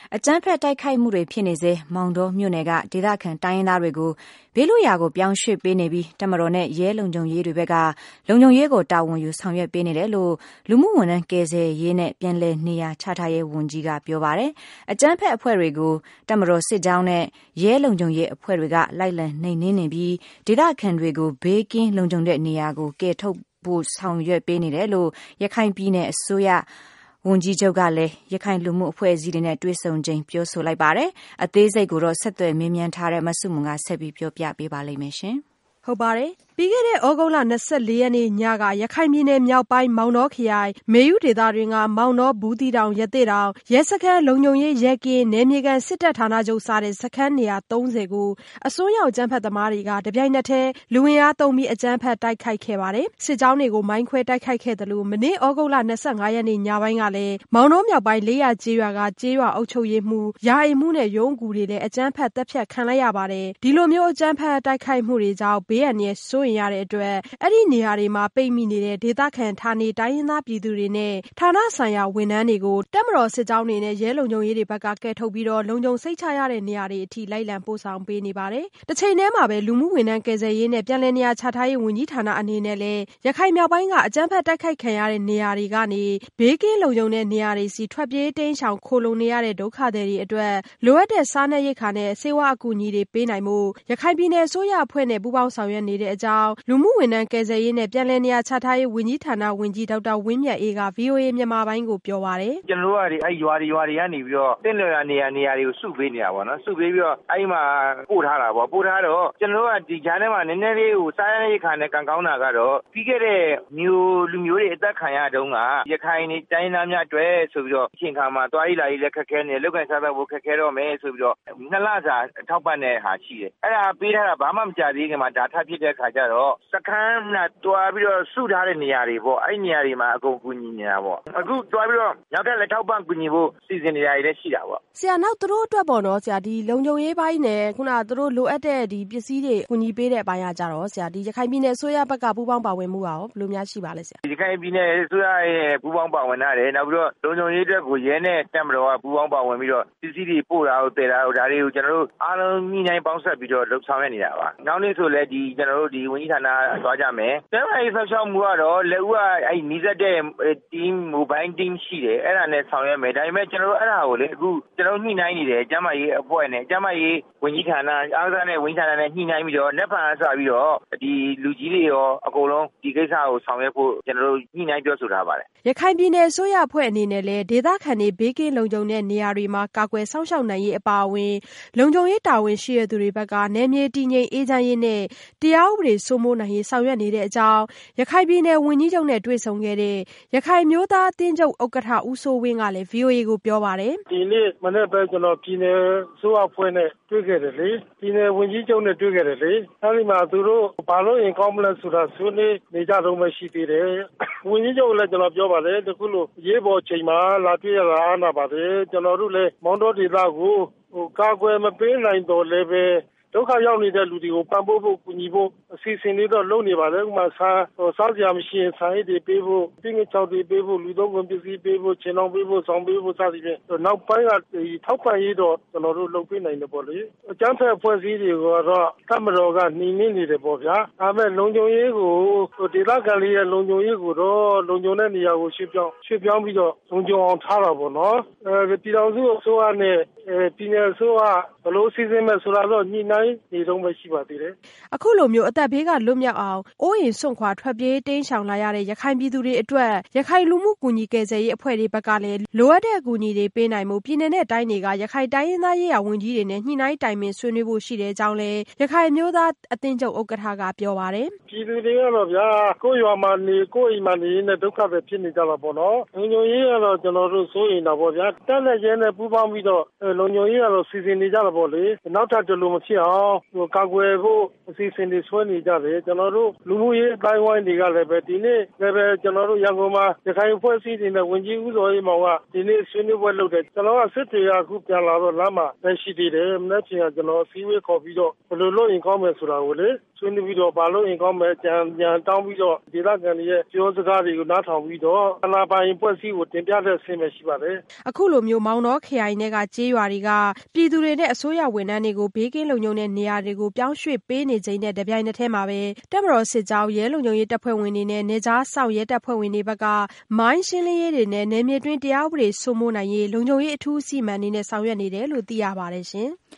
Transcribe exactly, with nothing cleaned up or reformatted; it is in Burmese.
အကြမ်းဖက်တိုက်ခိုက်မှုတွေဖြစ်နေစေမောင်တောမြို့နယ်ကဒေသခံတိုင်းရင်းသားတွေကိုဘေးလွတ်ရာကိုပြောင်းရွှေ့ပေးနေပြီးတပ်မတော်နဲ့ရဲလုံခြုံရေးတွေဘက်ကလုံခြုံရေးကိုတာဝန်ယူဆောင်ရွက်ပေးနေတယ်လို့လူမှုဝန်ထမ်းကယ်ဆယ်ရေးနဲ့ပြန်လည်နေရာချထားရေးဝန်ကြီးကပြောပါတယ်။အကြမ်းဖက်အဖွဲ့တွေကိုတပ်မတော်စစ်ကြောင်းနဲ့ရဲလုံခြုံရေးအဖွဲ့တွေကလိုက်လံနှိမ်နင်းနေပြီးဒေသခံတွေကိုဘေးကင်းလုံခြုံတဲ့နေရာကိုကယ်ထုတ်ဖို့ဆောင်ရွက်ပေးနေတယ်လို့ရခိုင်ပြည်နယ်အစိုးရဝန်ကြီးချုပ်ကလည်းရခိုင်လူမှုအဖွဲ့အစည်းတွေနဲ့တွေ့ဆုံချိန်ပြောဆိုလိုက်ပါတယ်။အသေးစိတ်ကိုတော့ဆက်သွယ်မေးမြန်းထားတဲ့မဆုမွန်ကဆက်ပြီးပြောပြပေးပါလိမ့်မယ်ရှင်။ဟုတ်ပါတယ်။ပြီးခဲ့တဲ့ဩဂုတ်လ၂၄ရက်နေ့ညကရခိုင်ပြည်နယ်မြောက်ပိုင်းမောင်တောခရိုင်မေယုဒေသတွင်ကမောင်တောဘူးတီတောင်ရသေးတောင်ရဲစခန်းလုံခြုံရေးရဲကင်းနယ်မြေကန်စစ်တပ်ဌာနချုပ်စတဲ့စခန်းနေရာ၃၀ကိုအစိုးရအကြမ်းဖက်သမားတွေကတပြိုင်နက်တည်းလူဝင်အားသုံးပြီးအကြမ်းဖက်တိုက်ခိုက်ခဲ့ပါတယ်။စစ်ကြောင်းတွေကိုမိုင်းခွဲတိုက်ခိုက်ခဲ့တယ်လို့မနေ့ဩဂုတ်လ၂၅ရက်နေ့ညပိုင်းကလည်းမောင်တောမြောက်ပိုင်းလေးရကျေးရွာကကျေးရွာအုပ်ချုပ်ရေးမှူးယာအိမ်မှူးနဲ့ရုံးကူတွေလည်းအကြမ်းဖက်တပ်ဖြတ်ခံလိုက်ရပါတယ်။ဒီလိုမျိုးအကြမ်းဖက်တိုက်ခိုက်မှုတွေကြောင့်ဘေးအန္တရာယ်စိုးရတဲ့အတွက်အဲ့ဒီနေရာတွေမှာပိတ်မိနေတဲ့ဒေသခံဌာနေတိုင်းရင်းသားပြည်သူတွေနဲ့ဌာနဆိုင်ရာဝန်ထမ်းတွေကိုတပ်မတော်စစ်ကြောင်းတွေနဲ့ရဲလုံခြုံရေးတွေဘက်ကကယ်ထုတ်ပြီးတော့လုံခြုံစိတ်ချရတဲ့နေရာတွေအထိလိုက်လံပို့ဆောင်ပေးနေပါတယ်။တစ်ချိန်တည်းမှာပဲလူမှုဝန်ထမ်းကယ်ဆယ်ရေးနဲ့ပြန်လည်နေရာချထားရေးဝန်ကြီးဌာနအနေနဲ့လည်းရခိုင်မြောက်ပိုင်းကအကြမ်းဖက်တိုက်ခိုက်ခံရတဲ့နေရာတွေကနေဘေးကင်းလုံခြုံတဲ့နေရာတွေစီထွက်ပြေးတိမ်းရှောင်ခိုလုံနေရတဲ့ဒုက္ခသည်တွေအတွက်လိုအပ်တဲ့စားနပ်ရိက္ခာနဲ့ဆေးဝါးအကူအညီတွေပေးနိုင်မှုရခိုင်ပြည်နယ်အစိုးရအဖွဲ့နဲ့ပူးပေါင်းဆောင်ရွက်နေတဲ့အကြောင်းလူမှုဝန်ထမ်းကယ်ဆယ်ရေးနဲ့ပြန်လည်နေရာချထားရေးဝန်ကြီးဌာနဝန်ကြီးဒေါက်တာဝင်းမြတ်အေးက ဗီအိုအေ မြန်မာပိုင်းကိုပြောပါတယ်။ကျွန်တော်တို့ကဒီအဲ့ရွာတွေရွာတွေကနေပြီးတော့တင့်လျော်ရာနေရာနေရာတွေကိုစုပေးနေတာပေါ့နော်စုပေးပြီးတော့အဲ့မှာပို့ထားတာပေါ့ပို့ထားတော့ကျွန်တော်တို့ကဒီဂျားထဲမှာနည်းနည်းလေးကိုစားရတဲ့ခါနဲ့ကံကောင်းတာကတော့ပြီးခဲ့တဲ့မျိုးလူမျိုးတွေအသက်ခံရတုန်းကရခိုင်နေတိုင်းသားများအတွက်ဆိုပြီးတော့အချိန်ခါမှာသွားရည်လာရေးလက်ခက်ခဲနေလောက်ကန်စားတော့ဖို့ခက်ခဲတော့မယ်ဆိုပြီးတော့နှစ်လစာထောက်ပံ့တဲ့ဟာရှိတယ်အဲ့ဒါပေးထားတာဘာမှမကြသေးခင်မှာဒါထပ်ဖြစ်တဲ့ခါကျတော့စခန်းနဲ့တွားပြီးတော့စုထားတဲ့နေရာတွေပေါ့အဲ့နေရာတွေမှာအကုန်ကူညီနေတာပေါ့အခုတွားပြီးတော့နောက်ထပ်လက်ထောက်ပံ့ကူညီဖို့စီစဉ်နေရတယ်လည်းရှိတာပေါ့ဆရာနောက်သူတို့အတွက်ပေါ့နော်ဆရာဒီလုံခြုံရေးပိုင်းနဲ့ခုနသူတို့လိုအပ်တဲ့ဒီပစ္စည်းတွေကူညီပေးတဲ့အပိုင်းကကြတော့ဆရာဒီရခိုင်ပြည်နယ်အစိုးရဘက်ကပူးပေါင်းပါဝင်မှုရောဘယ်လိုများရှိပါလဲဆရာရခိုင်ပြည်နယ်အစိုးရရဲ့ပူးပေါင်းပါဝင်ရတယ်နောက်ပြီးတော့လုံခြုံရေးအတွက်ကိုရဲနဲ့တပ်မတော်ကပူးပေါင်းပါဝင်ပြီးတော့ပစ္စည်းတွေပို့တာကိုတည်တာဒါတွေကိုကျွန်တော်တို့အားလုံးညှိနှိုင်းပေါင်းဆက်ပြီးတော့လှုပ်ဆောင်ရနေတာပါနောက်နေ့ဆိုလည်းဒီကျွန်တော်တို့ဒီဝန်ကြီးဌာနသွားကြမယ်ကျန်းမာရေးဆောက်ရှောက်မှုကတော့လက်ဦးကအဲ့နီးစပ်တဲ့ team mobile team ရှိတယ်အဲ့ဒါနဲ့ဆောင်ရွက်မယ်ဒါပေမဲ့ကျွန်တော်တို့အဲ့ဒါကိုလေအခုကျွန်တော်ညှိနှိုင်းနေတယ်ကျန်းမာရေးအဖွဲ့နဲ့ကျန်းမာရေးဝန်ကြီးဌာနအားကစားနဲ့ဝန်ကြီးဌာနနဲ့ညှိနှိုင်းပြီးတော့လက်ဖန်အစားပြီးတော့ဒီလူကြီးတွေရောအကုန်လုံးဒီကိစ္စကိုဆောင်ရွက်ဖို့ကျွန်တော်တို့ညှိနှိုင်းပြောဆိုထားပါတယ်ရခိုင်ပြည်နယ်အစိုးရအဖွဲ့အနေနဲ့လည်းဒေသခံတွေဘေးကင်းလုံခြုံတဲ့နေရာတွေမှာကာကွယ်စောင့်ရှောက်နိုင်ရေးအပါအဝင်လုံခြုံရေးတာဝန်ရှိတဲ့သူတွေဘက်ကနယ်မြေတည်ငြိမ်အေးချမ်းရေးနဲ့တရားဥပဒေစိုးမိုးနိုင်ရေးဆောင်ရွက်နေတဲ့အကြောင်းရခိုင်ပြည်နယ်ဝန်ကြီးချုပ်နဲ့တွေ့ဆုံခဲ့တဲ့ရခိုင်မျိုးသားအသင်းချုပ်ဥက္ကဋ္ဌဦးစိုးဝင်းကလည်း ဗီအိုအေ ကိုပြောပါတယ်ဒီနေ့မနေ့ပဲကျွန်တော်ပြည်နယ်အစိုးရအဖွဲ့နဲ့တွေ့ခဲ့တယ်လေပြည်နယ်ဝန်ကြီးချုပ်နဲ့တွေ့ခဲ့တယ်လေအဲဒီမှာသူတို့ဘာလို့ရင်ကောင်းမလဲဆိုတာဆွေးနွေးနေကြတော့မှရှိသေးတယ်ဝန်ကြီးချုပ်လည်းကျွန်တော်ပြောပါတယ်တခုလို့ရေးပေါ်ချိန်မှာလာတွေ့ရတာအားနာပါတယ်ကျွန်တော်တို့လည်းမောင်တော်ဒေသကိုဟိုကာကွယ်မပေးနိုင်တော့လည်းပဲဒုက္ခရောက်နေတဲ့လူတွေကိုပံ့ပိုးဖို့ကူညီဖို့အစီအစဉ်တွေတော့လုပ်နေပါတယ်ဥပမာစားစားစရာမရှိရင်စားရည်တွေပေးဖို့တင်းငယ်ချောက်တွေပေးဖို့လူသုံးကုန်ပစ္စည်းပေးဖို့ခြေနှောင်ပေးဖို့ဆောင်ပေးဖို့စသည်ဖြင့်နောက်ပိုင်းကဒီထောက်ပံ့ရေးတော့ကျွန်တော်တို့လုပ်ပေးနိုင်တယ်ပေါ့လေအကျန်းဖက်အဖွဲ့အစည်းတွေကတော့တမတော်ကနှီးနှင်းနေတယ်ပေါ့ဗျာဒါပေမဲ့လုံခြုံရေးကိုဒေသခံလေးရဲ့လုံခြုံရေးကိုတော့လုံခြုံတဲ့နေရာကိုရွှေ့ပြောင်းရွှေ့ပြောင်းပြီးတော့လုံခြုံအောင်ထားတာပေါ့နော်အဲပြည်တော်စုအစိုးရနဲ့ပြည်နယ်အစိုးရဘလို့စီစဉ်မဲ့ဆိုတာတော့ညှိနှိုင်းနေတော့မှရှိပါသေးတယ်အခုလိုမျိုးအသက်ဘေးကလွတ်မြောက်အောင်အိုးအိမ်စွန့်ခွာထွက်ပြေးတိမ်းရှောင်လာရတဲ့ရခိုင်ပြည်သူတွေအတွက်ရခိုင်လူမှုကူညီကယ်ဆယ်ရေးအဖွဲ့တွေဘက်ကလည်းလိုအပ်တဲ့အကူအညီတွေပေးနိုင်မှုပြည်내နဲ့တိုင်းတွေကရခိုင်တိုင်းရင်းသားရေးရာဝန်ကြီးတွေနဲ့ညှိနှိုင်းတိုင်ပင်ဆွေးနွေးဖို့ရှိတဲ့အကြောင်းလည်းရခိုင်မျိုးသားအသင်းချုပ်ဥက္ကဋ္ဌကပြောပါတယ်ပြည်သူတွေကတော့ဗျာကိုယ့်ရွာမှာနေကိုယ့်အိမ်မှာနေနဲ့ဒုက္ခပဲဖြစ်နေကြတာပေါ့နော်လုံခြုံရေးကတော့ကျွန်တော်တို့စိုးရိမ်တာပေါ့ဗျာတက်လက်ရဲနဲ့ပူးပေါင်းပြီးတော့လုံခြုံရေးကတော့စီစဉ်နေကြတာပေါ့လေနောက်ထပ်ဒီလိုမဖြစ်အောင်ကာကွယ်ဖို့အစီအစဉ်တွေဆွဲနေနေကြတယ်ကျွန်တော်တို့လူမှုရေးအတိုင်းဝိုင်းတွေကလည်းပဲဒီနေ့လည်းပဲကျွန်တော်တို့ရန်ကုန်မှာရခိုင်အဖွဲ့အစည်းတွေနဲ့ဝန်ကြီးဦးစောရေးမောင်ကဒီနေ့ဆွေးနွေးပွဲလုပ်တယ်ကျွန်တော်ကစစ်တေရအခုပြန်လာတော့လမ်းမှာပဲရှိသေးတယ်မနေ့ကကျွန်တော်စီဝေးခေါ်ပြီးတော့ဘယ်လိုလုပ်ရင်ကောင်းမယ်ဆိုတာကိုလေဆွေးနွေးပြီးတော့ဘာလို့ရင်ကောင်းမယ်ကြံကြံတောင်းပြီးတော့ဒေသခံတွေရဲ့ပြောစကားတွေကိုနားထောင်ပြီးတော့အနာပိုင်ဖွဲ့စည်းကိုတင်ပြတဲ့ဆင်းပဲရှိပါတယ်အခုလိုမျိုးမောင်တော်ခရိုင်တွေကကြေးရွာတွေကပြည်သူတွေနဲ့အစိုးရဝန်ထမ်းတွေကိုဘေးကင်းလုံခြုံတဲ့နေရာတွေကိုပြောင်းရွှေ့ပေးနေချိန်နဲ့တပြိုင်နက်တည်းမှာပဲတပ်မတော်စစ်ကြောင်းရဲလုံခြုံရေးတပ်ဖွဲ့ဝင်တွေနဲ့နေကြားဆောင်ရဲတပ်ဖွဲ့ဝင်တွေဘက်ကမိုင်းရှင်းလင်းရေးတွေနဲ့နယ်မြေတွင်းတရားဥပဒေစိုးမိုးနိုင်ရေးလုံခြုံရေးအထူးအစီအမံတွေနဲ့ဆောင်ရွက်နေတယ်လို့သိရပါတယ်ရှင်